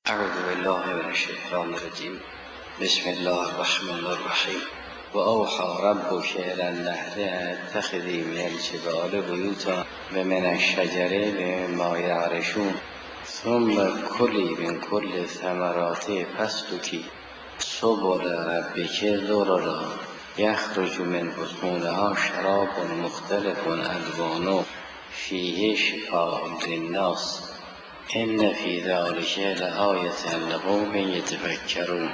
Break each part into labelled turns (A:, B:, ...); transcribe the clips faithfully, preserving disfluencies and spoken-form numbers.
A: اعوذ بالله من الشیطان الرجیم. بسم الله الرحمن الرحیم. و اوحی ربک الی النحل ان اتخذی من الجبال بیوتا و من الشجر مما یعرشون ثم کلی من کل ثمرات فاسلکی سبل ربک ذللا یخرج من بطونها شراب مختلف الوانه فیه شفاء للناس ان فی ذلک لآیة لقوم یتفکرون.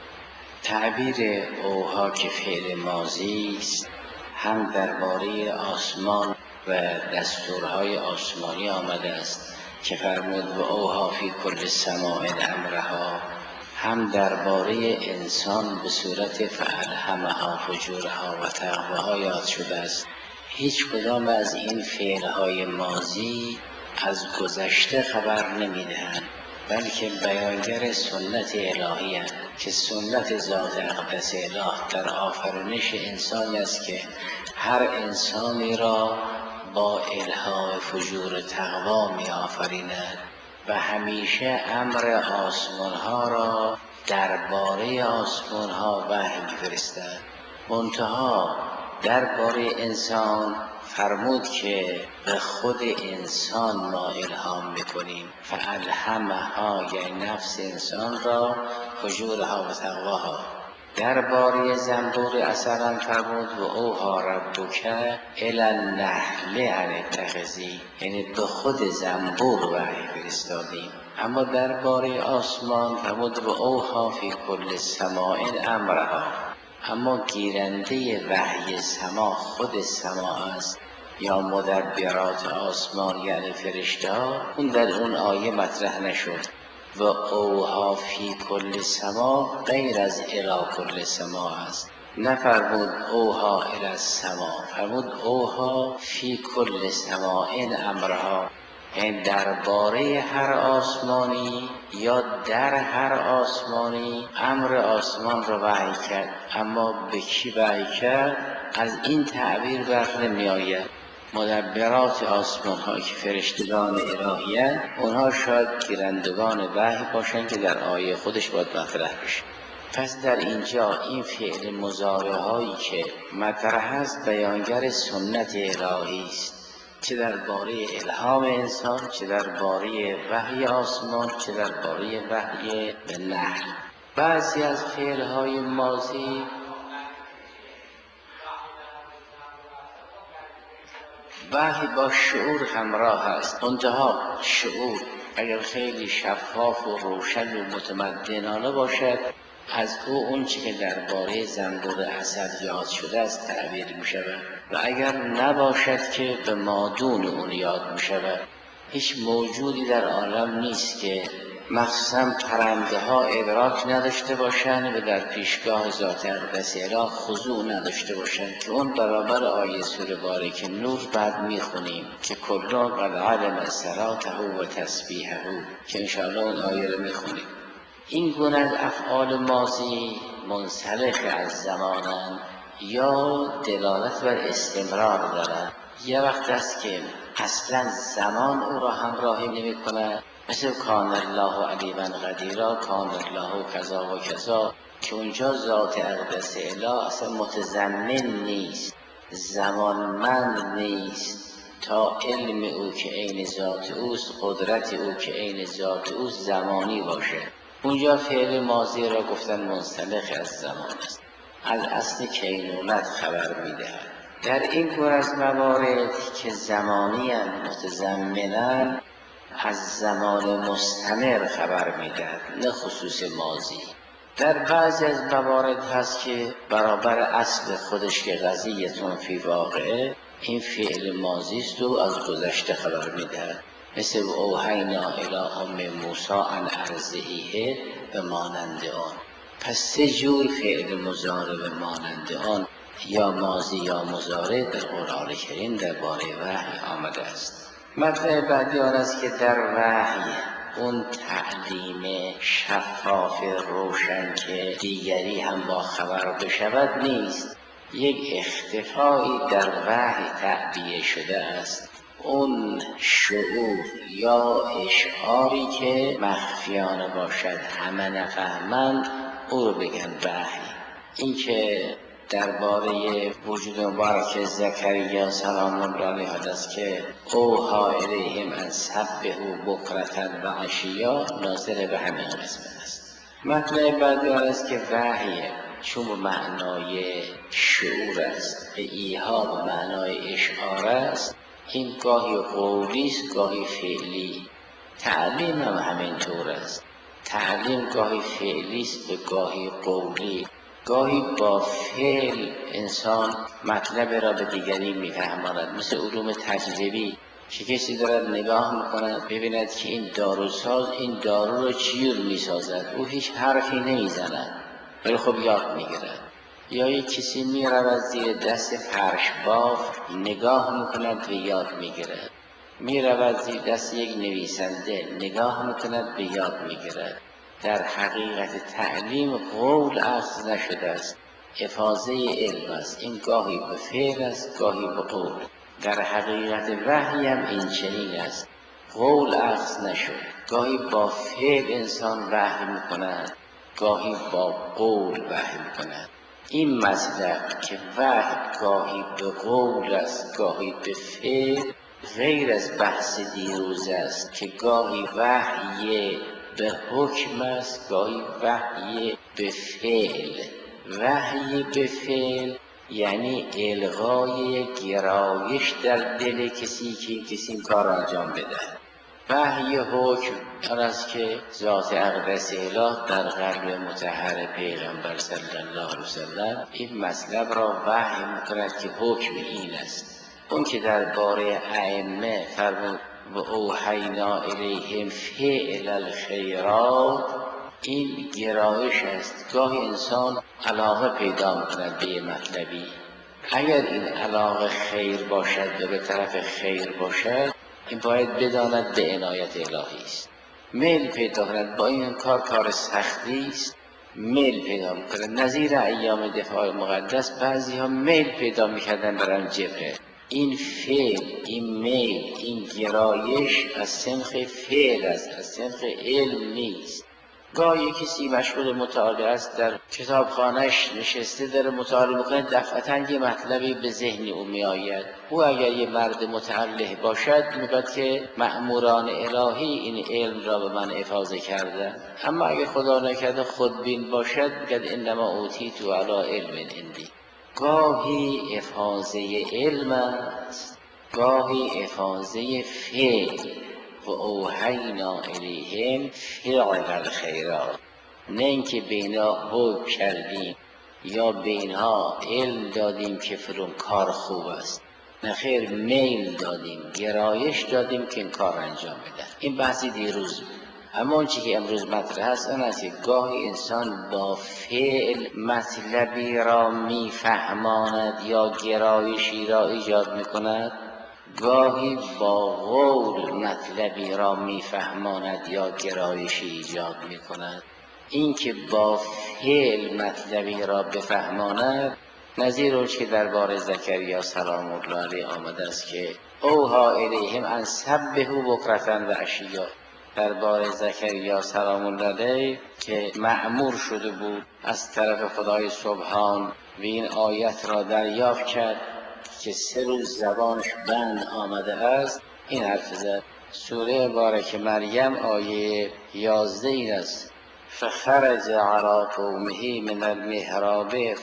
A: تعبیر اوحی که فعل ماضی است هم درباره آسمان و دستورهای آسمانی آمده است که فرمود و اوحی فی کل سماء امرها، هم درباره انسان به صورت فالهمها فجورها و تقواها یاد شده است. هیچ کدام از این فعلهای ماضی از گذشته خبر نمیدهند، بلکه بیانگر سنت الهی است که سنت ذات اقدس اله در آفرینش انسانی است که هر انسانی را با الها فجور تقوا می آفریند و همیشه امر آسمان ها را درباره آسمان ها وحی می‌فرستد. منتها درباره انسان فرمود که به خود انسان ما الهام میکنیم. فالهمها یعنی نفس انسان را فجورها و تقواها. درباره زنبور اصلا فرمود و اوحی ربک الی النحل ان اتخذی، یعنی به خود زنبور وحی فرستادیم. اما درباره آسمان فرمود و اوحی فی کل سماء امرها، اما گیرنده وحی سما خود سما است یا مدبرات آسمان یعنی فرشته ها. اون در اون آیه مطرح نشد. و اوحی فی کل سما غیر از الی کل سما است. نفرمود اوحی الی السما، فرمود اوحی فی کل سماء امرها، یعنی درباره هر آسمانی یا در هر آسمانی امر آسمان را وحی کرد. اما به کی وحی کرد از این تعبیر بر نمی آید. مدبرات آسمان ها که فرشتگان الهی‌اند، اونها شاید گیرندگان وحی باشند که در آیه خودش باید مطرح بشه. پس در اینجا این فعل مضارع هایی که مطرح است بیانگر سنت الهی است، چه درباره الهام انسان، چه درباره وحی آسمان، چه درباره وحی به نحل. بعضی از فعلهای ماضی وحی با شعور همراه است. منتها شعور اگر خیلی شفاف و روشن و متمدنانه باشد، از او اون چی که درباره زنبور اسد یاد شده است تعبیر می شود، و اگر نباشد که به مادون اون یاد می شود. هیچ موجودی در عالم نیست که مخصوصا پرنده ها ادراک نداشته باشند و در پیشگاه ذات اقدس اله خضوع نداشته باشند، که اون برابر آیه سوره بارکه نور بعد میخونیم که کلا قد علم صلاته و تسبیحه، که انشاءالله اون آیه رو میخونیم. این گونه از افعال ماضی منسلخ از زمانند یا دلالت بر استمرار دارند. یه وقت است که اصلا زمان او را همراهی نمی کند، مثل کان الله علیما قدیرا، کان الله کذا و کذا، که اونجا ذات اقدس اله اصلا متضمن نیست، زمانمند نیست تا علم او که عین ذات اوست، قدرت او که عین ذات اوست زمانی باشه. اونجا فعل ماضی را گفتن منسلخ از زمان است، از اصل کینونت خبر میدهد. در این گونه از موارد که زمانی اند متضمنند، از زمان مستمر خبر میدهد، نه خصوص ماضی. در بعضی از موارد هست که برابر اصل خودش که قضیتون فی واقعه، این فعل ماضی است و از گذشته خبر میدهد. مثل اوحینا الی ام موسی ان ارضعیه به مانند آن. پس سه جور فعل مضارع به مانند آن، یا ماضی یا مضارع، در قرآن کریم درباره وحی آمده است. مطلب بعدی آن است که در وحی اون تعلیم شفاف روشن که دیگری هم با خبر بشود نیست. یک اختفایی در وحی تعبیه شده است. اون شعور یا اشعاری که مخفیانه باشد همه نفهمند او رو بگن وحی. این که درباره وجود مبارک زکریا سلام الله علیه است که اوحی الیهم ان سبحوا بکرة و عشیا ناظر به همین قسمت است. مطلب بعدی است که وحی چون به معنای شعور است، به ایحا به معنای اشعار است، این گاهی قولی است گاهی فعلی. تعلیم هم همینطور است، تعلیم گاهی فعلی است به گاهی قولی. گاهی با فعل انسان مطلب را به دیگری میفهماند، مثل علوم تجربی که کسی دارد نگاه میکند ببیند که این داروساز این دارو را چیور میسازد، او هیچ حرفی نمیزند ولی خب یاد میگیرد. یا یک کسی میرود زیر دست فرش باف نگاه میکند و یاد میگیرد، میرود زیر دست یک نویسنده نگاه میکند و یاد میگیرد. در حقیقت تعلیم قول اخذ نشده است، افاضه علم است. این گاهی به فعل است گاهی به قول. در حقیقت وحی هم این چنین است، قول اخذ نشد، گاهی با فعل انسان وحی میکند گاهی با قول وحی میکند. این مطلب که وحی گاهی به قول است گاهی به فعل غیر از بحث دیروز است که گاهی وحی به حکم است گاهی وحی به فعل. وحی به فعل یعنی الغای گرایش در دل کسی که کسی این کار انجام بده. وحی حکم آن است که ذات اقدس اله در قلب مطهر پیغمبر صلی الله علیه وسلم این مطلب را وحی میکند که حکم این است. اون که درباره ائمه فرمود و اوحینا الیهم فعل الخیرات، این گرایش است. گاهی انسان علاقه پیدا میکند به مطلبی، اگر این علاقه خیر باشد و به طرف خیر باشد این باید بداند به عنایت الهی است. میل پیدا کند با این کار کار سختی است، میل پیدا میکند. نظیر ایام دفاع مقدس بعضی ها میل پیدا میکردن برن جبهه. این فعل، این میل، این گرایش از سنخ فعل است، از سنخ علم نیست. گاهی کسی مشغول مطالعه است، در کتابخانهش نشسته داره مطالعه میکنه، دفعتاً یه مطلبی به ذهن او میآید. او اگر یه مرد متعله باشد میگوید که مأموران الهی این علم را به من افاضه کردن. اما اگر خدا نکرده خودبین باشد میگوید انما اوتیت علی علم عندی. گاهی افاضه علم است گاهی افاضه فعل. و اوحینا الیهم فعل الخیرات، نه اینکه به اینا حکم کردیم یا به اینها علم دادیم که فلان کار خوب است، نه خیر، میل دادیم، گرایش دادیم که این کار انجام بدن. این بحثی دیروز بود. اما اون چی که امروز مطرح است آن است که گاهی انسان با فعل مطلبی را میفهماند یا گرایشی را ایجاد میکند، گاهی با قول مطلبی را میفهماند یا گرایشی ایجاد میکند. این که با فعل مطلبی را بفهماند نظیر اونش که درباره زکریا سلام الله علیه آمده است که اوحی الیهم ان سبحوا بکرة و عشیا. درباره زکریا سلام الله علیه که مأمور شده بود از طرف خدای سبحان و این آیت را دریافت کرد که سه روز زبانش بند آمده است، این حرف زد. سوره بارک مریم آیه یازده این است: فخرج علی قومه من المحراب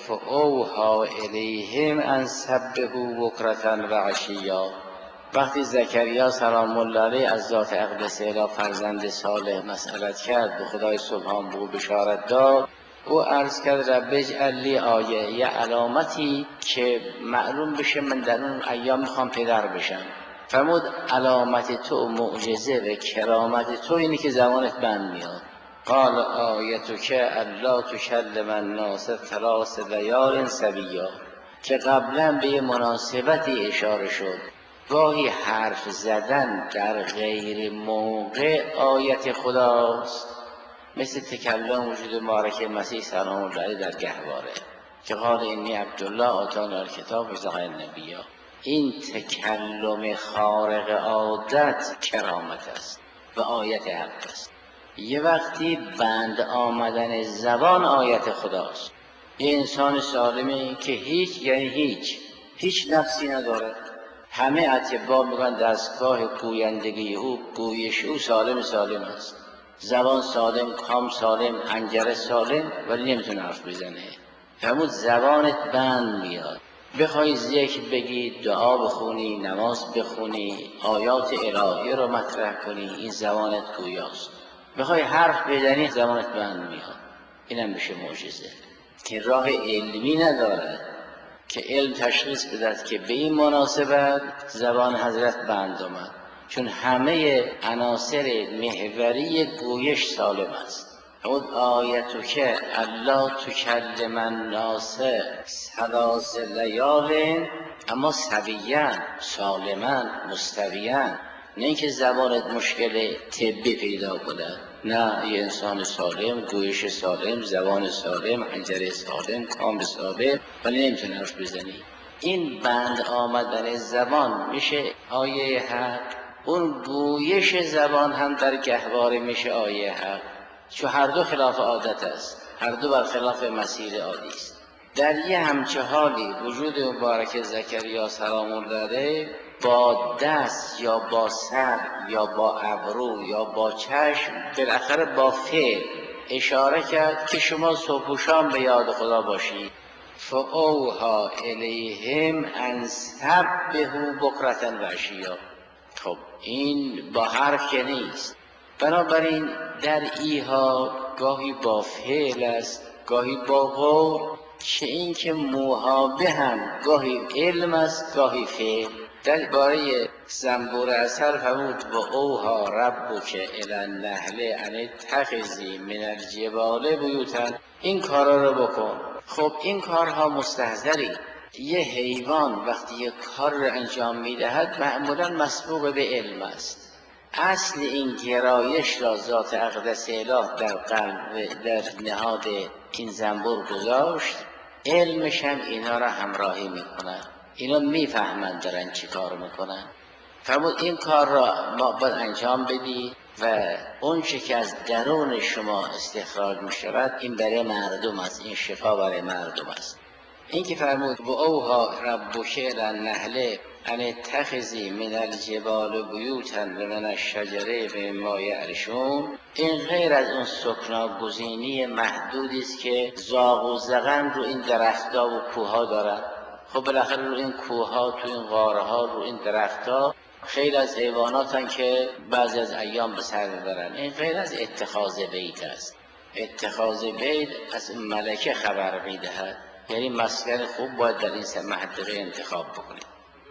A: فاوحی الیهم ان سبحوا بکرة و عشیا. وقتی زکریا سلام الله علیه از ذات اقدس اله فرزند صالح مسئلت کرد، به خدای سبحان به او بشارت داد، او عرض کرد رب اجعل لی آیه، یه علامتی که معلوم بشه من در اون ایام میخوام پدر بشم. فرمود علامت تو معجزه و کرامت تو اینه که زمانت بند میاد. قال آیتک الا تکلم الناس ثلاث لیال سویا، که قبلا به یه مناسبتی اشاره شد. گاهی حرف زدن در غیر موقع آیت خداست، مثل تکلم وجود مبارک مسیح سلام الله علیه در گهواره که قال انی عبدالله آتانی الکتاب و جعلنی نبیا. این تکلم خارق عادت کرامت است و آیت حق است. یه وقتی بند آمدن زبان آیت خداست. یه انسان سالمی که هیچ یعنی هیچ هیچ نقصی نداره، همه اتباع میگن دستگاه گویندگی او، گویش او سالم سالم است، زبان سالم، کام سالم، حنجره سالم، ولی نمیتونه حرف بزنه. همون زبانت بند میاد. بخوای ذکر بگی، دعا بخونی، نماز بخونی، آیات الهی رو مطرح کنی، این زبانت گویاست. بخوای حرف بزنی زبانت بند میاد. اینم میشه معجزه که راه علمی نداره که علم تشخیص بدهد که به این مناسبت زبان حضرت بند آمد، چون همه عناصر محوری گویش سالم است. اون آیتو که الله تکلم الناس ثلاث لیال، اما سویان، سالما، مستویان، نه اینکه زبانت مشکل طبی پیدا کنه، نه، یه انسان سالم، گویش سالم، زبان سالم، حنجره سالم، کام سالم، ولی نمیتونه حرف بزنی. این بند آمدن زبان میشه آیه حق، اون گویش زبان هم در گهواره میشه آیه حق، چون هر دو خلاف عادت است، هر دو بر خلاف مسیر عادی است. در یه همچه حالی وجود مبارک زکریا سلام الله علیه با دست یا با سر یا با ابرو یا با چشم، بالاخره با فعل اشاره کرد که شما صبح و شام به یاد خدا باشید. فاوحی الیهم ان سبحوا بکرة و عشیا. خب این با حرف که نیست، بنابراین در ایها گاهی با فعل است، گاهی با قول، چه این که موهابه هم گاهی علم است گاهی فعل. در باره زنبور اثر فرمود و اوها ربک الی النحل ان اتخذی من الجبال بیوتا، این کارا رو بکن. خب این کارها مستحضری. یه حیوان وقتی یه کار رو انجام میدهد معمولا مسبوق به علم است. اصل این گرایش را ذات اقدس اله در قلب، در نهاد این زنبور گذاشت، علمش هم اینا را همراهی میکنن، اینا میفهمند دارن چی کار میکنن. فرمود این کار را ما باید انجام بدی و اون چه که از درون شما استخراج میشود این برای مردم است، این شفا برای مردم است. این که فرمود و اوها ربک الی النحل ان اتخذی من الجبال بیوتا و من الشجر مما یعرشون، این غیر از اون سکناگزینی محدودی است که زاغ و زغن رو این درخت‌ها و کوه‌ها دارن. خب بالاخره رو این کوه‌ها، تو این غارها، رو این درخت‌ها خیلی از حیواناتن که بعضی از ایام به سر میبرن. این غیر از اتخاذ بیت است. اتخاذ بیت از ملکه خبر میدهد، یعنی مسکن خوب باید در این منطقه انتخاب بکنید.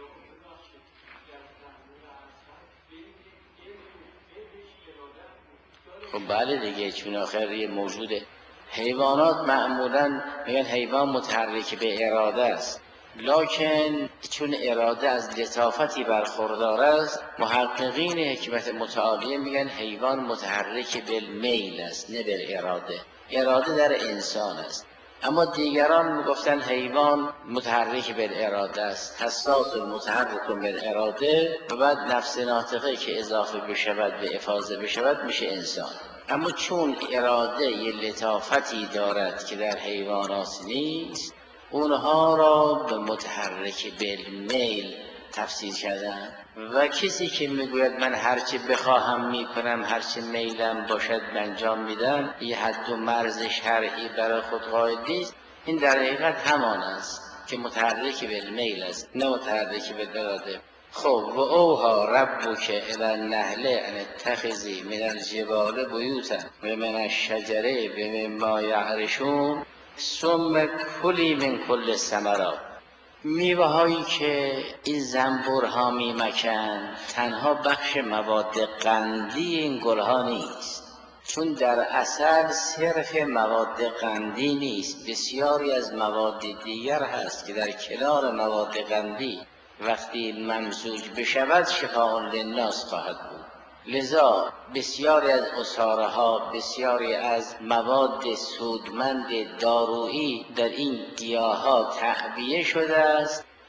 A: خب بله دیگه، چون آخر یه موجوده. حیوانات معمولا میگن حیوان متحرک به اراده است، لکن چون اراده از لطافتی برخوردار است، محققین حکمت متعالیه میگن حیوان متحرک به میل است نه به اراده. اراده در انسان است. اما دیگران میگفتن حیوان متحرک به اراده است، حساس و متحرک به اراده، و بعد نفس ناطقه که اضافه بشود به افاضه بشود میشه انسان. اما چون اراده یه لطافتی دارد که در حیوانات نیست، اونها را به متحرک بالمیل تفسیر کردن. و کسی که میگوید من هرچی بخواهم میکنم، هرچی میلم باشد انجام میدم، یه حد و مرز شرعی برای خود قائل نیست، این در حقیقت همان است که متحرک بالمیل است نه متحرک بالاراده. خب و اوها ربک الی النحل ان اتخذی من الجبال بیوتا و من الشجر مما یعرشون ثم کلی من کل الثمرات. میوه هایی که این زنبورها میمکن تنها بخش مواد قندی این گلها نیست، چون در اصل صرف مواد قندی نیست، بسیاری از مواد دیگر هست که در کنار مواد قندی وقتی ممزوج بشود شفاء للناس خواهد بود. لذا بسیاری از عصاره ها، بسیاری از مواد سودمند دارویی در این گیاه ها تعبیه شده است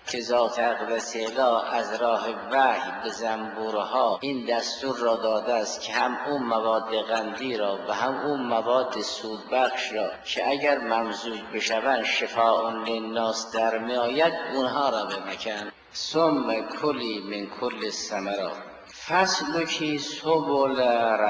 A: که ذات اقدس اله از راه وحی به زنبورها این دستور را داده است که هم اون مواد قندی را و هم اون مواد سودبخش را که اگر ممزوج بشوند شفاء للناس در می آید اونها را بمکن. ثم کلی من کل الثمرات فسلکی سبل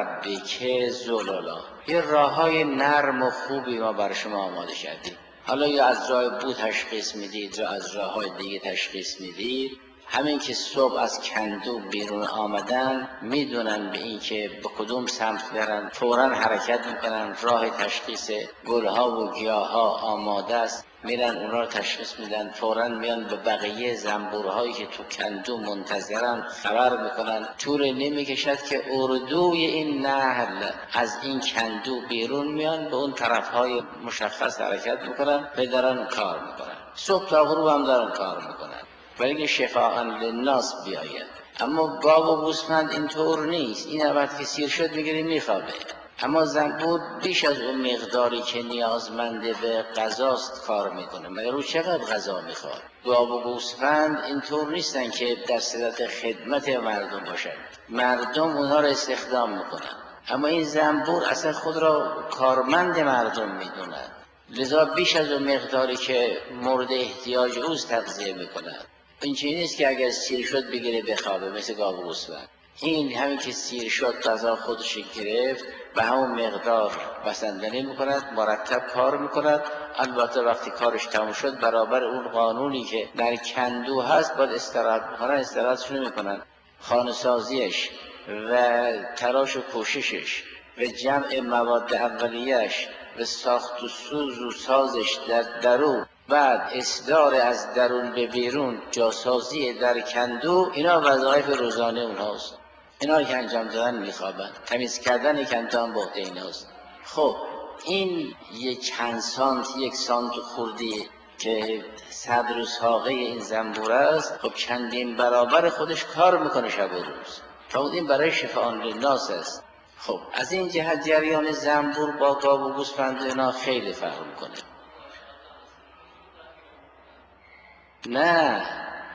A: ربک ذللا. یه راههای نرم و خوبی ما برای شما آماده کردیم. حالا یا از راه بو تشخیص میدید یا از راه های دیگه تشخیص میدید. همین که صبح از کندو بیرون آمدن میدونن به این که به کدوم سمت برن، فوراً حرکت میکنن. راه تشخیص گلها و گیاها آماده است، میرن اونا رو تشخیص میدن، فوراً میان به بقیه زنبورهایی که تو کندو منتظرن خبر میکنن. طول نمیکشد که اردوی این نهل از این کندو بیرون میان، به اون طرفهای مشخص حرکت میکنن و دارن کار میکنن. صبح تا غروب هم دارن کار میکنن ولی که شفاء للناس بیاید. اما گاو و گوسفند اینطور نیست. این وقتی که سیر شد میگیره میخوابه. اما زنبور بیش از اون مقداری که نیازمنده به غذاست کار میکنه. مگر رو چقدر غذا میخواد؟ گاو و گوسفند اینطور نیستن که در صدت خدمت مردم باشن. مردم اونها را استخدام میکنن، اما این زنبور اصلا خود را کارمند مردم میدونن، لذا بیش از اون مقداری که مورد احتیاج اوست تغذیه میکنن. این چیزی نیست که اگر سیر شد بگیره بخوابه مثل گاو و گوسفند. این همین که سیر شد غذا خودش گرفت به همون مقدار بسندنی میکند، مرتب کار میکند. البته وقتی کارش تموم شد برابر اون قانونی که در کندو هست باید استراحت میکنن، استراحتشون میکنن. خانه سازیش و تلاش و کوششش و جمع مواد اولیه‌اش و ساخت و سوز و سازش در درون، بعد اصدار از درون به بیرون، جاسازی در کندو، اینا وظایف روزانه اونهاست. اینا که انجام دادن میخوابن. تمیز کردن کندو هم بوده ایناست. خب این یک چند سانت یک سانت خوردی که صدر و ساقه این زنبور است، خب چندین برابر خودش کار میکنه شب و روز. تا این برای شفاء للناس است. خب از این جهت جریان زنبور با گاو و گوسفند اینا خیلی فرق میکنه. نه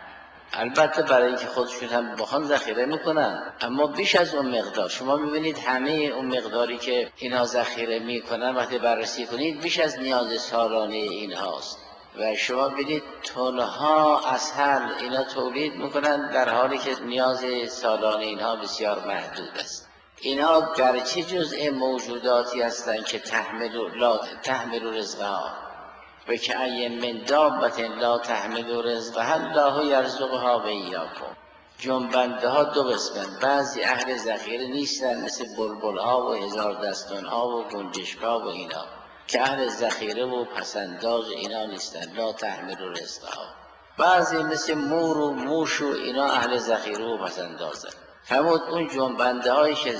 A: البته برای اینکه خودشون هم بخوان ذخیره میکنن، اما بیش از اون مقدار. شما میبینید همه اون مقداری که اینا ذخیره میکنن وقتی بررسی کنید بیش از نیاز سالانه اینهاست. و شما ببینید تنها عسل اینا تولید میکنن در حالی که نیاز سالانه اینها بسیار محدود است. اینا گرچه جزء موجوداتی هستند که تحمل لا تحمل رزقها و که ای من دابت لا تحمل رزقها الله یرزقها و ایاکم. جنبنده ها دو قسمن، بعضی اهل ذخیره نیستن مثل بلبل ها و هزار دستان ها و گنجشک ها و اینا که اهل ذخیره و پسنداز اینا نیستن، لا تحمل رزقها. بعضی مثل مور و موش و اینا اهل ذخیره و پسندازن. همون اون جنبنده هایی که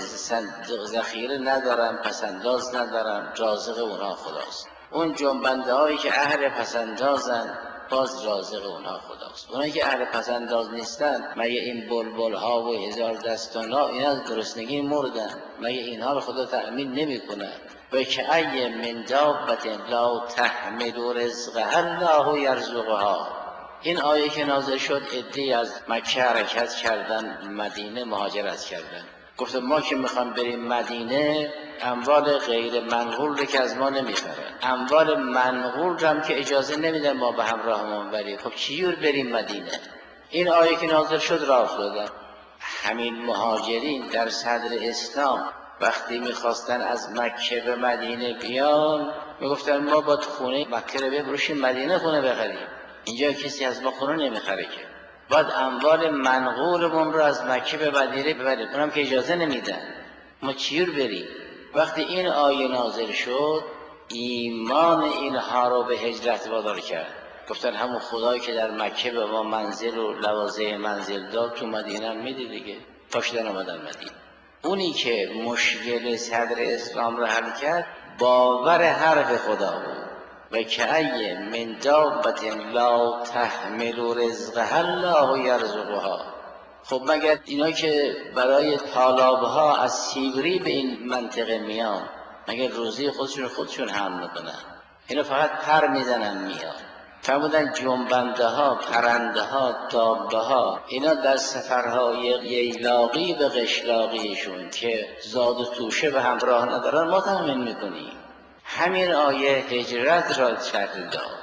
A: ذخیره ندارن، پسنداز ندارن، رازق اونها خداست. اون جنبنده هایی که اهل پسندازن باز رازق اونها خداست. اونایی که اهل پسنداز نیستن، مگه این بلبل ها و هزار دستان ها اینا از گرسنگی مردن؟ مگه اینها رو خدا تأمین نمی کنه؟ و که ای من دابت لا تحمل رزقها الله یرزقها. این آیه که نازل شد عده‌ای از مکه حرکت کردن، مدینه مهاجرت کردن. گفتم ما که میخوام بریم مدینه اموال غیر منقول رو که از ما نمیخرن، اموال منقول رو هم که اجازه نمیدن ما به همراهمون بریم. خب چجور بریم مدینه؟ این آیه که نازل شد راه افتادن. همین مهاجرین در صدر اسلام وقتی میخواستن از مکه به مدینه بیان میگفتن ما با خونه مکه رو بفروشیم مدینه خونه بخریم. اینجا کسی از ما خونه نمیخره که، باید اموال منقولمون رو از مکه به مدینه ببریم، اونم که اجازه نمیدن. ما چیور بریم؟ وقتی این آیه نازل شد ایمان اینها رو به هجرت وادار کرد. گفتن همون خدایی که در مکه به ما منزل و لوازم منزل داد تو مدینه هم میده دیگه. پاشدن آمدن مدینه. اونی که مشکل صدر اسلام رو حل کرد باور حرف خدا بود. و که ای من دابت لا تحمل رزقها الله یرزقها. خب مگر اینا که برای طالابها از سیبری به این منطقه میان مگر روزی خودشون خودشون حمل میکنن؟ اینا فقط پر میزنن میان. فرمودن جنبنده ها، پرنده ها، دابه ها، اینا در سفرهای ییلاقی به قشلاقیشون که زاد و توشه به همراه ندارن ما تأمین میکنیم. همین آیه هجرت را شرط داد.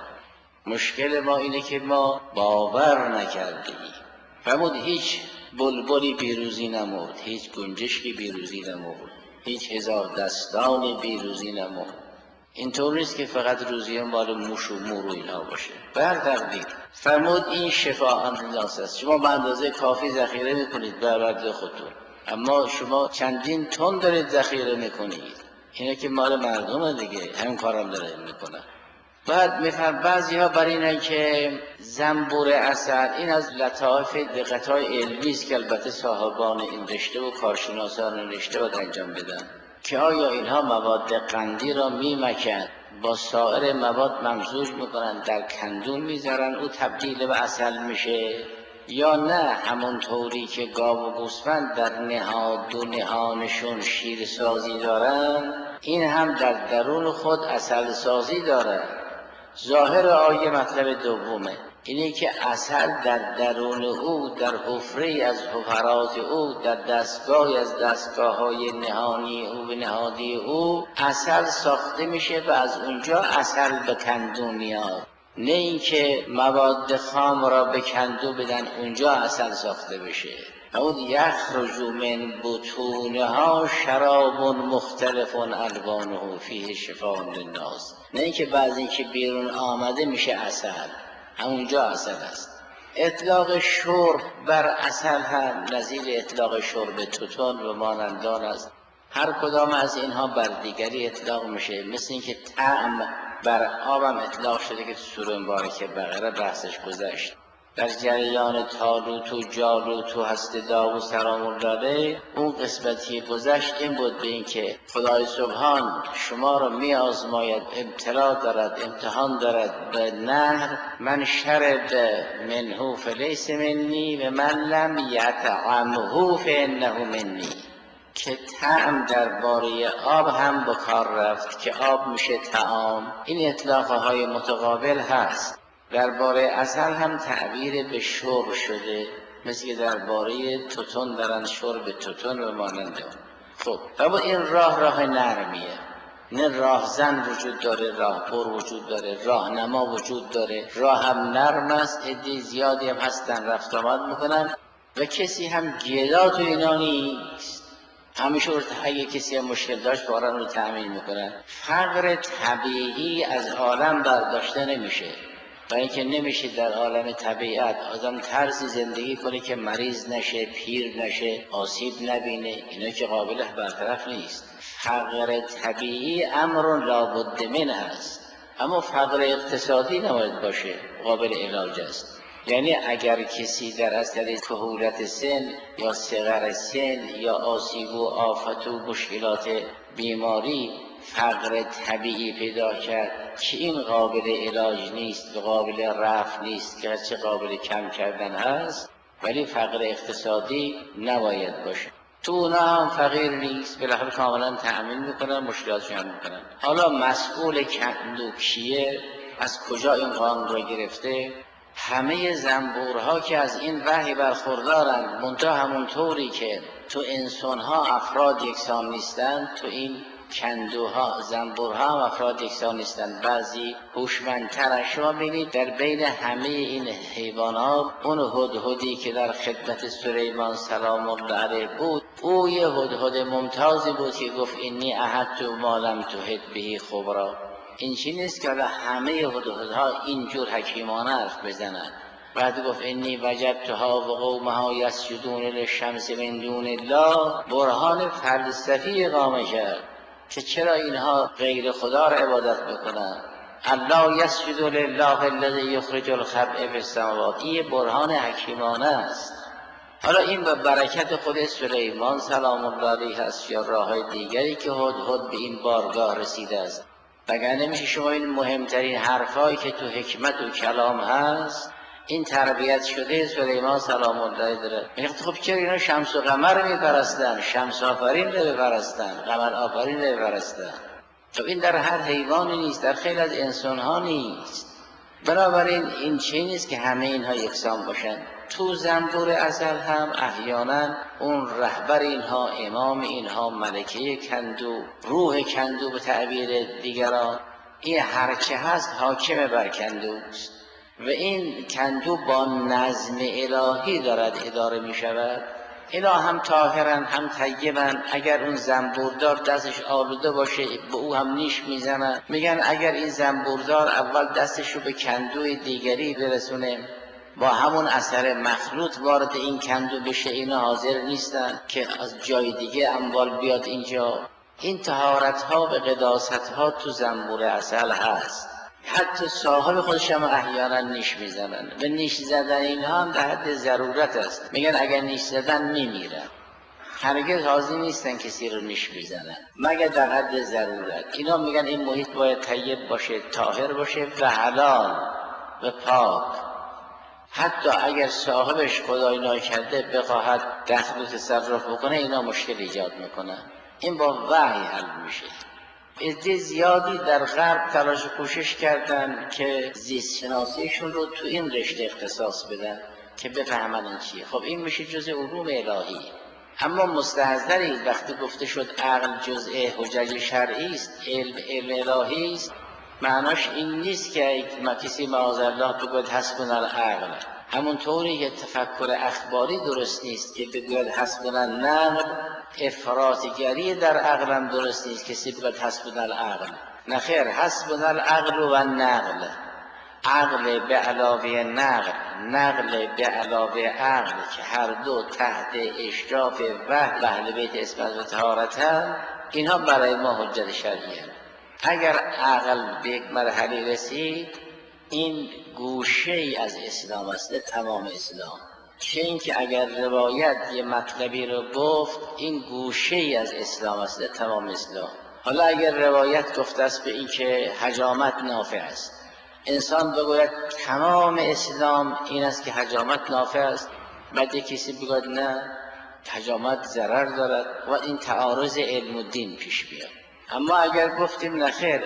A: مشکل ما اینه که ما باور نکردیم. فرمود هیچ بلبلی بیروزی نمرد، هیچ گنجشکی بیروزی نمرد، هیچ هزار دستانی بیروزی نمرد. اینطور نیست که فقط روزی مال موش و مور و اینها باشه، بر تقدیر. فرمود این شفاء الناس است. شما به اندازه کافی ذخیره میکنید برای خودتون، اما شما چندین تن دارید ذخیره میکنید. اینا که مال مردمه دیگه، همین کارم داره میکنن. بعد میفهم بعضی ها بر اینه که زنبور عسل، این از لطائف دقت‌های علمی است که البته صاحبان این رشته و کارشناسان این رشته باید انجام بدن، که آیا اینها مواد قندی را میمکن با سایر مواد ممزوج میکنن در کندون میذارن او تبدیل به عسل میشه، یا نه همون طوری که گاو و گوسفند در نهاد و نهانشون شیر سازی دارن، این هم در درون خود عسل سازی داره. ظاهر آیه مطلب دومه، اینه که عسل در درون او، در حفره از حفرات او، در دستگاهی از دستگاه‌های نهانی او و نهادی او عسل ساخته میشه و از اونجا عسل به کندو میاد، نه اینکه مواد خام را به کندو بدن اونجا عسل ساخته بشه. اون یخرج من بطونها شراب مختلف الوانه فیه شفاء للناس، نه اینکه بعضی که بیرون آمده میشه عسل، همونجا عسل است. اطلاق شرب بر عسل هم نظیر اطلاق شرب توتون و مانندان است. هر کدام از اینها بر دیگری اطلاق میشه، مثل اینکه طعم بر آبم اطلاق شده که سوره مبارکه بقره بحثش گذشت. در جریان طالوت و جالوت و هست داوود سلام الله علیه اون قسمتی گذشت این بود به این که خدای سبحان شما را می آزماید، ابتلا دارد، امتحان دارد به نهر، من شرب منه فلیس منی و من لم یطعمه فانه منی، که طعم درباره آب هم به کار رفت که آب میشه طعام. این اطلاقه های متقابل هست. درباره عسل هم تعبیر به شرب شده، مثل که درباره توتون دارن شرب توتون و ماننده. خب اما این راه راه نرمیه، نه راهزن وجود داره، راه بر وجود داره، راهنما وجود داره، راه هم نرم است، عده زیادی هم هستن رفت آمد میکنن و کسی هم گدا تو اینا نیست. همیشه اگه کسی هم مشکل داشت فوراً رو تأمین میکنن. فقر طبیعی از عالم برداشته نمیشه، و اینکه نمیشه در عالم طبیعت آدم طرزی زندگی کنه که مریض نشه، پیر نشه، آسیب نبینه، اینا که قابل برطرف نیست. فقر طبیعی امر لابد من است، اما فقر اقتصادی نباید باشه، قابل علاج است. یعنی اگر کسی در اثر کهولت سن یا صغر سن یا آسیب و آفت و مشکلات بیماری فقر طبیعی پیدا کرد که این قابل علاج نیست و قابل رفع نیست، که چه قابل کم کردن هست، ولی فقر اقتصادی نباید باشه. تو اونا هم فقیر نیست، بالاخره کاملا تأمین میکنن، مشکلاتشون حل میکنن. حالا مسئول کندو کیه؟ از کجا این قانون رو گرفته؟ همه زنبورها که از این وحی برخوردارند، منتها همونطوری که تو انسانها افراد یکسان نیستند، تو این کندوها زنبورها هم افراد یکسان نیستند، بعضی هوشمندترن. شما ببینید در بین همه این حیوانات اون هدهدی که در خدمت سلیمان سلام الله علیه بود، او یه هدهد ممتازی بود که گفت انی احدت ما لم تحط به خبرا. این چی نیست که همه هدهدها اینجور حکیمانه حرف بزنن. بعد گفت انی وجدتها و قومها یسجدون للشمس من دون الله، برهان فلسفی اقامه کرد که چرا اینها غیر خدا را عبادت بکنن. الله یسجد لله الذی یخرج الخبء فی السماوات، این برهان حکیمانه است. حالا این به برکت خود سلیمان سلام الله علیه است یا راههای دیگری که هدهد به این بارگاه رسیده است. مگر نمیشه شما این مهمترین حرفایی که تو حکمت و کلام هست این تربیت شده سلیمان سلام الله علیه داره؟ میگه خب چرا اینا شمس و قمر میپرستن، شمس آفرین نمیپرستن، قمر آفرین نمیپرستن؟ خب این در هر حیوانی نیست، در خیلی از انسان ها نیست. بنابراین این چیزی نیست که همه اینها یکسان باشند. تو زنبور ازل هم احیانا اون رهبر اینها، امام اینها، ملکه کندو، روح کندو به تعبیر دیگران، این هرچه هست حاکم بر کندوست و این کندو با نظم الهی دارد اداره می شود. اینا هم طاهرن هم طیبن. اگر اون زنبوردار دستش آلوده باشه به او هم نیش میزنن. میگن اگر این زنبوردار اول دستش رو به کندوی دیگری برسونه با همون اثر مخلوط وارد این کندو بشه، اینا حاضر نیستن که از جای دیگه اموال بیاد اینجا. این طهارت ها و قداست ها تو زنبور عسل هست. حتی صاحب خودش هم احیانا نیش میزنن و نیش زدن اینها هم در حد ضرورت است. میگن اگر نیش زدن میمیرن. هرگز حاضر نیستن کسی رو نیش بزنن مگر در حد ضرورت. اینا میگن این محیط باید طیب باشه، طاهر باشه و حلال و پاک. حتی اگر صاحبش خدای ناکرده بخواهد دخل و تصرف بکنه، اینا مشکل ایجاد میکنن. این با وحی حل میشه. عده زیادی در غرب تلاش کوشش کردن که زیست شناسیشون رو تو این رشته اختصاص بدن که بفهمن این چیه. خب این میشه جزء علوم الهی. اما مستحضری وقتی گفته شد عقل جزء حجج شرعی است، علم علم الهی است، معناش این نیست که کسی معاذالله بگوید حسبنا العقل. همون طوری که تفکر اخباری درست نیست که بگوید حسبنا النقل، افراطگری در عقلم درست نیست کسی بگوید حسبنا العقل. نه خیر، حسبنا العقل و النقل. عقل به علاوه نقل، نقل به علاوه عقل که هر دو تحت اشراف وحی و اهل بیت عصمت و طهارت هم، اینها برای ما حجت شرعی هم. اگر عقل به یک مرحله رسید، این گوشه ای از اسلام است، تمام اسلام. چه این که اگر روایت یه مطلبی رو گفت، این گوشه ای از اسلام است، تمام اسلام. حالا اگر روایت گفته است به این که حجامت نافع است، انسان بگوید تمام اسلام این است که حجامت نافع است، بعد یک کسی بگوید نه حجامت ضرر دارد و این تعارض علم و دین پیش بیاد. اما اگر گفتیم نخیر،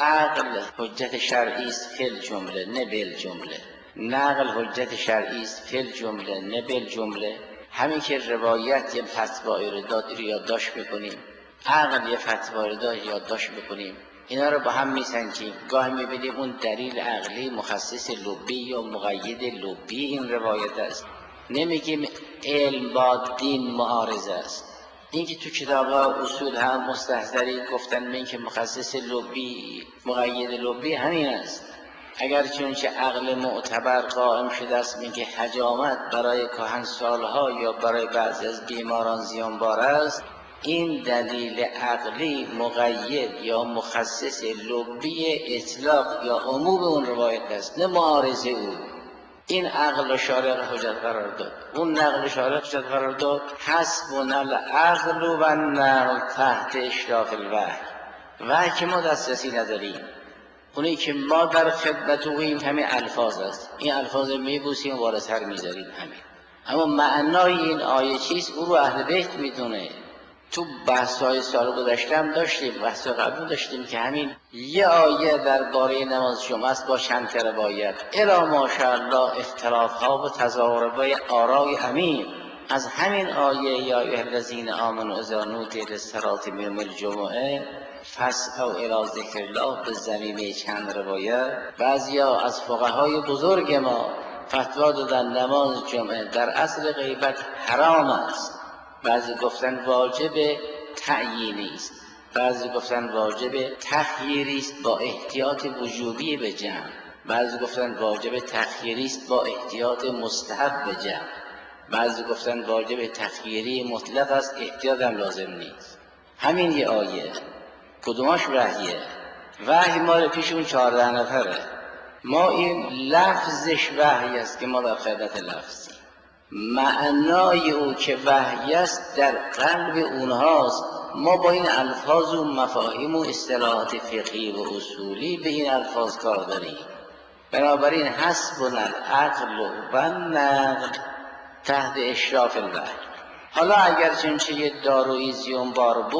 A: عقل حجت شرعی است فی الجمله نه بالجمله، نقل حجت شرعی است فی الجمله نه بالجمله، همین که روایت یه فتوایی رو داد رو یادداشت میکنیم، عقل یه فتوایی رو داد یادداشت میکنیم، اینا رو با هم میسنجیم. گاهی میبینیم اون دلیل عقلی مخصص لبی یا مقید لبی این روایت است. نمیگیم علم با دین معارضه است. این که تو کتاب‌ها اصول هم مستحضری گفتن من که مخصص لبی مقید لبی همین است. اگر چونچه عقل معتبر قائم شده است من که حجامت برای کهنسالها یا برای بعضی از بیماران زیانبار است، این دلیل عقلی مقید یا مخصص لبی اطلاق یا عموم اون روایت است، نه معارضه او. این عقل شارع حجت قرار داد، اون نقل شارع حجت قرار داد. حسبنا العقل و النقل تحت اشراف الوحی. وحی که ما دسترسی نداریم، اونی که ما در خدمت اویم همین الفاظ است. این الفاظ میبوسیم و بالاتر میذاریم همین. اما معنای این آیه چیست؟ او رو اهل بیت میدونه. تو بحث‌های سال گذشته هم داشتیم، بحث قبل داشتیم که همین یه آیه درباره نماز جمعه است با چند روایت. الا ماشاءالله اختلاف‌ها و تضارب‌های آرای امیر از همین آیه یا ایها الذین آمنوا اذا نودی للصلاة من یوم الجمعه فاسعوا الی ذکر الله به ضمیمه چند روایت. بعضیا از فقهای بزرگ ما فتوا دادن نماز جمعه در اصل غیبت حرام است. بعضی گفتن واجب تعیینی است، بعضی گفتن واجب تخییری است با احتیاط وجوبی به جمع، بعضی گفتن واجب تخییری است با احتیاط مستحب به جمع، بعضی گفتن واجب تخییری مطلق است، احتیاط هم لازم نیست. همین یه آیه کدوماش وحیه؟ وحی ما پیشون چهارده نفره، ما این لفظش وحی است که ما در خدمت لفظی. معنای او که وحی است در قلب اونهاست. ما با این الفاظ و مفاهیم و اصطلاحات فقهی و اصولی به این الفاظ کار داریم. بنابراین حسبنا العقل و النقل تحت اشراف الوحی. حالا اگر چنچه یه دارویی زیانبار بود،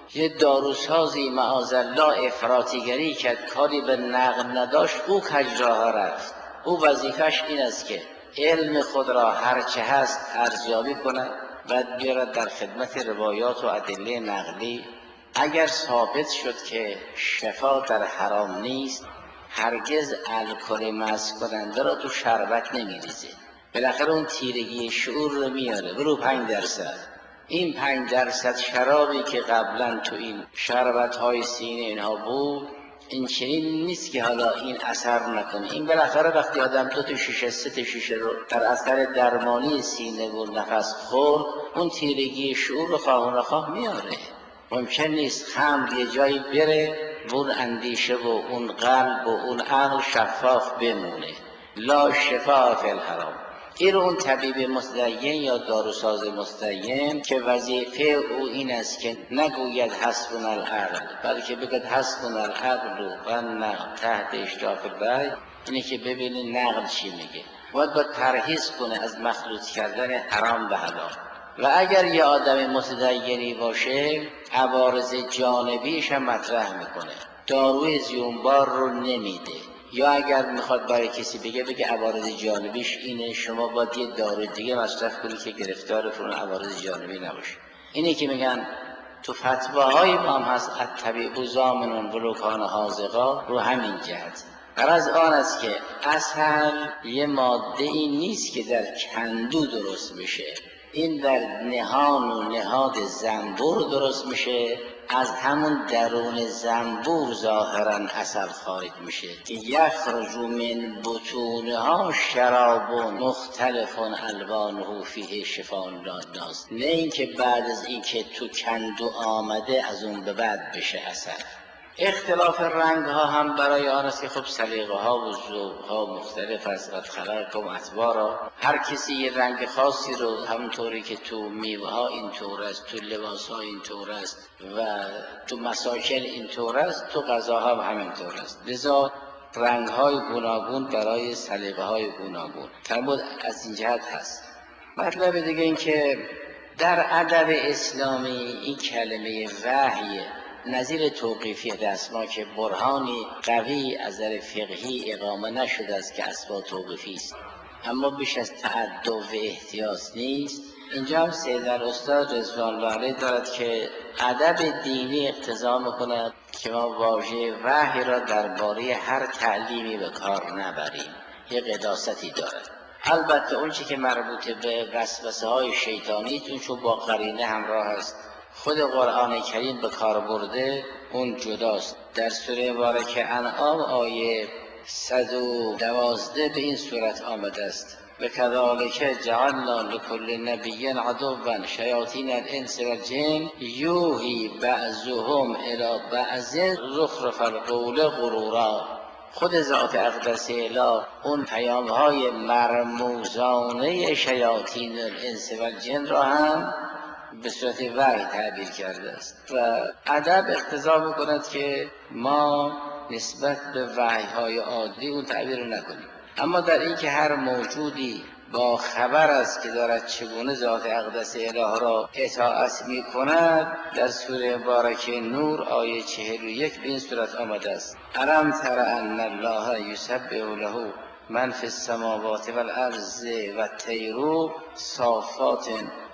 A: یه داروسازی معاذالله افراطیگری کرد، کاری به نقل نداشت، او کج راه رفت. او وظیفش این است که علم خود را هرچه هست ارزیابی کند، بعد بیارد در خدمت روایات و ادله نقلی. اگر ثابت شد که شفا در حرام نیست، هرگز الکل مست کننده را تو شربت نمیریزه. بالاخره اون تیرگی شعور رو میاره. برو پنج درصد این پنج درصد شرابی که قبلا تو این شربت های سینه اینها بود، این چنین نیست که حالا این اثر نکنه. این بالاخره وقتی آدم دو تا شیشه سه تا شیشه رو در اثر درمانی سینه و نفس خورد، اون تیرگی شعور رو خواه و نخواه میاره. ممکن نیست خمر یه جایی بره و اون اندیشه و اون قلب و اون عقل شفاف بمونه. لا شفاء فی الحرام. این رو اون طبیب مستدین یا داروساز مستدین که وظیفه او این است که نگوید حسبنا العقل، بلکه بگوید حسبنا العقل و نه تحت اشراف الوحی، اینه که ببینی نقل چی میگه. باید باید پرهیز کنه از مخلوط کردن حرام به حلال. و اگر یه آدم متدینی باشه، عوارض جانبیش هم مطرح میکنه. داروی زیونبار رو نمیده، یا اگر میخواد برای کسی بگه بگه عوارض جانبیش اینه، شما باید یه دارو دیگه مصرف کنی که گرفتار اون عوارض جانبی نباشه. اینه که میگن تو فتواهای ما هم هست الطبیب ضامن ولو کان حاذقا، رو همین جهت. غرض آن است که اصل یه ماده ای نیست که در کندو درست میشه، این در نهان و نهاد زنبور درست میشه. از همون درون زنبور ظاهرا اثر خارج میشه که یخرج من بطونها شراب مختلف الوانه فیه شفاء للناس. نه اینکه بعد از اینکه تو کندو آمده از اون به بعد بشه اثر. اختلاف رنگ ها هم برای آن است که خب سلیقه ها و ذوق ها مختلف است. قد خلقکم اطوارا، هر کسی یه رنگ خاصی رو، همونطوری که تو میوه ها اینطور است، تو لباس ها اینطور است و تو مساکن اینطور است، تو غذا ها همینطور است. لذا رنگ های گوناگون برای سلیقه های گوناگون. فرمود از این جهت هست. مطلب دیگه این که در ادب اسلامی این کلمه وحی نظیر توقیفی دستما که برهانی قوی از نظر فقهی اقامه نشده است که اسباب توقیفی است، اما بیش از تعدد و احتیاط نیست. اینجا هم سید الاستاد رضوان الله علیه دارد که ادب دینی اقتضا میکند که ما واژه وحی را درباره هر تعلیمی به کار نبریم. یه قداستی دارد. البته اون چی که مربوط به وسوسه های شیطانی اون چون با قرینه همراه است، خود قرآن کریم به کار برده، اون جداست. در سوره مبارکه انعام آیه صد و دوازده به این صورت آمده است: و کذالک جعلنا لکل نبی عدوا شیاطین الانس والجن یوحی بعضهم الی بعض زخرف القول غرورا. خود ذات اقدس اله اون پیام های مرموزانه شیاطین الانس والجن را هم به صورت وحی تعبیر کرده است و ادب اقتضا میکند که ما نسبت به وحی های عادی اون تعبیر رو نکنیم. اما در این که هر موجودی با خبر است که دارد چگونه ذات اقدس اله را اطاعت می کند، در سوره مبارکه نور آیه چهل و یک به این صورت آمده است: الم تر ان الله یسبح له من فی السماوات والارض والطیر صافات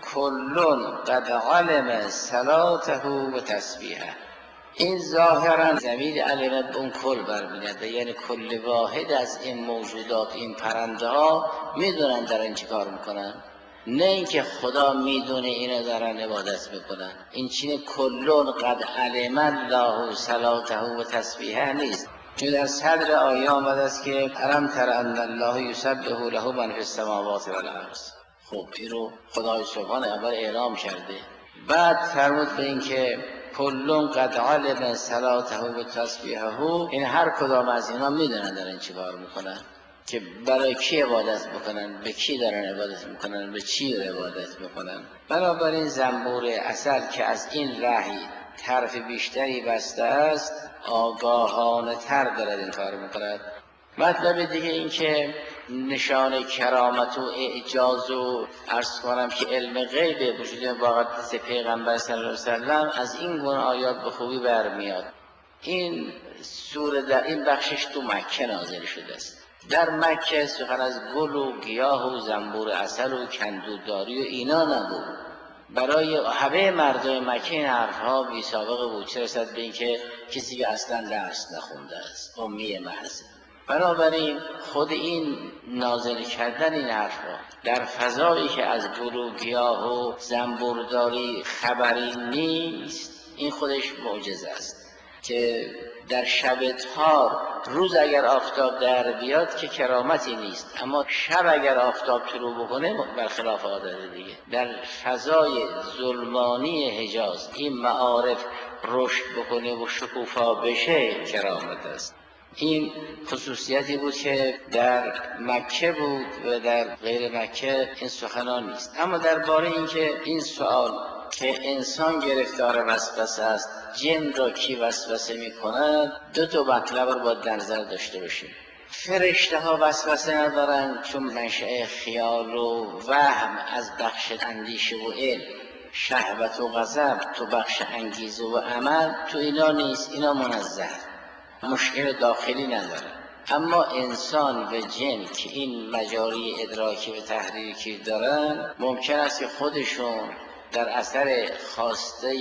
A: کل قد علم صلاته و تسبیحه. این ظاهرا ضمیر علم به اون کل برمی‌گرده، یعنی کل واحد از این موجودات، این پرنده ها میدونن دارن چی کار میکنن، نه اینکه خدا میدونه اینا دارن عبادت میکنن. این چین کلون قد علم الله صلاته و تسبیحه نیست، چون در صدر آیه آمده است که الم تر ان الله یسبح له من فی السماوات والارض. خب این رو خدای سبحانه اول اعلام کرده، بعد فرمود به این که کلون قد علم صلاته و تسبیحه. این هر کدام از اینا میدونن دارن چی کار میکنن، که برای کی عبادت میکنن، به کی دارن عبادت میکنن، به چی عبادت میکنن. بنابراین زنبور عسل که از این وحی طرف بیشتری بسته است، آگاهانه تر دارد این کار میکند. مطلب دیگه این که نشان کرامت و اعجاز و عرض کنم که علم غیب وجود مقدس پیغمبر صلی الله علیه وسلم از این گونه آیات به خوبی برمیاد. این سوره در این بخشش تو مکه نازل شده است. در مکه سخن از گل و گیاه و زنبور عسل و کندوداری و اینا نبود. برای همه مردم مکه این حرفها بی سابقه بود، چه رسد به این که کسی که اصلا درس نخونده است، امی محض. بنابراین خود این نازل کردن این حرفها در فضایی که از گل و گیاه و زنبورداری خبری نیست، این خودش معجزه است که در شب تار روز اگر آفتاب در بیاد که کرامتی نیست، اما شب اگر آفتاب طلوع بکنه برخلاف عادت دیگه. در فضای ظلمانی حجاز این معارف رشد بکنه و شکوفا بشه کرامت است. این خصوصیتی بود که در مکه بود و در غیر مکه این سخنان نیست. اما درباره اینکه این سوال که انسان گرفتار وسوسه است، جن را کی وسوسه می کند، دو تا مطلب رو باید در نظر داشته باشیم. فرشته ها وسوسه ندارند چون منشأ خیال و وهم از بخش اندیشه و علم، شهوت و غضب تو بخش انگیزه و عمل تو اینا نیست، اینا منزه، مشکل داخلی نداره. اما انسان و جن که این مجاری ادراکی و تحریکی دارن، ممکن است که خودشون در اثر خواسته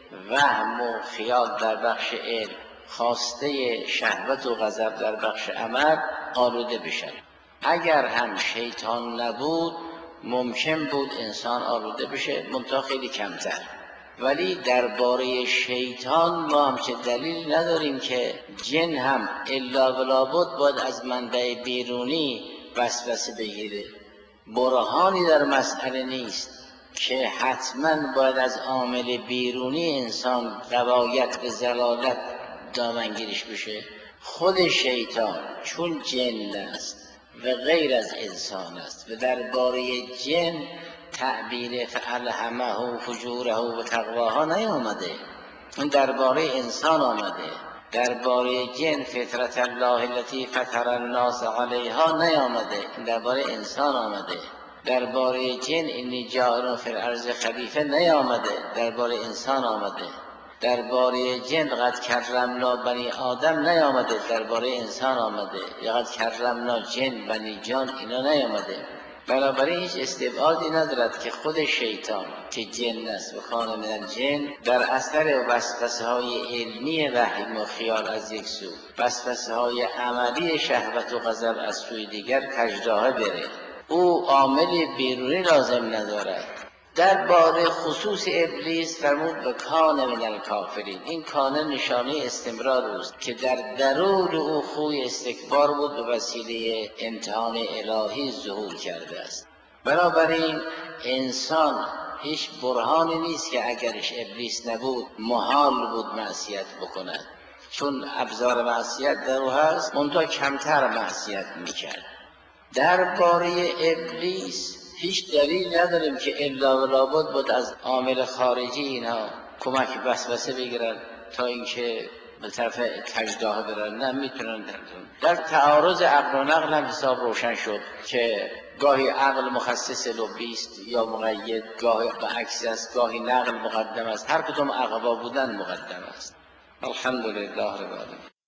A: وهم و خیال در بخش علم، خواسته شهوت و غضب در بخش عمل آلوده بشن. اگر هم شیطان نبود ممکن بود انسان آلوده بشه، منتها خیلی کمتر. ولی درباره شیطان ما همچه دلیل نداریم که جن هم الا ولا بد باید از منبع بیرونی وسوسه بگیره. برهانی در مسئله نیست که حتما باید از عامل بیرونی انسان روایت به ضلالت دامنگیرش بشه. خود شیطان چون جن است و غیر از انسان است و درباره جن تعبیر فألهمه و فجوره و تقواها نیامده، این درباره انسان آمده. درباره جن فطرت الله التي فطر الناس علیها نیامده، این درباره انسان آمده. درباره جن انی جاعل فی الارض خلیفه نیامده، درباره انسان آمده. درباره جن قد کرمنا بنی آدم نیامده، درباره انسان آمده. یا قد کرمنا جن بنی جان، اینا نیامده. بنابراین هیچ استبعادی ندارد که خود شیطان که جن است و کان من الجن در اثر وسوسه های علمی وهم و خیال از یک سو، وسوسه های عملی شهوت و غضب از سوی دیگر کجداها بره. او عامل بیرونی لازم ندارد. درباره خصوص ابلیس فرمود به کان من الکافرین، این کان نشانه استمرار است که در درون او خوی استکبار بود و وسیله امتحان الهی ظهور کرده است. بنابراین انسان هیچ برهانی نیست که اگرش ابلیس نبود محال بود معصیت بکند، چون ابزار معصیت در او هست، منتها کمتر معصیت میکرد. درباره ابلیس هیچ دلیل نداریم که الا ولا بد بود از عامل خارجی اینها کمک وسوسه بگیرن تا اینکه به طرف کجداه برن. نه، میتونن در تعارض عقل و نقل هم حساب روشن شد که گاهی عقل مخصص لبی است یا مقید، گاهی به عکس است، گاهی نقل مقدم است. هر کدوم عقبا بودن مقدم است. الحمدلله رب العالمین.